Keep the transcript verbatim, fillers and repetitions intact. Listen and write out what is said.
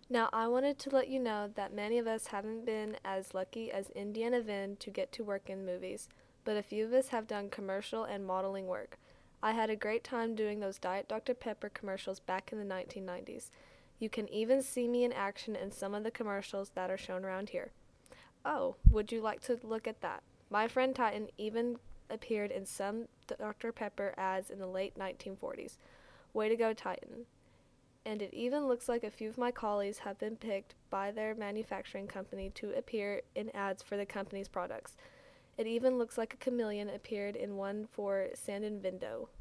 Now, I wanted to let you know that many of us haven't been as lucky as Indiana Vin to get to work in movies, but a few of us have done commercial and modeling work. I had a great time doing those Diet Doctor Pepper commercials back in the nineteen nineties. You can even see me in action in some of the commercials that are shown around here. Oh, would you like to look at that? My friend Titan even appeared in some Doctor Pepper ads in the late nineteen forties. Way to go, Titan. And it even looks like a few of my colleagues have been picked by their manufacturing company to appear in ads for the company's products. It even looks like a chameleon appeared in one for Sand and Vindo.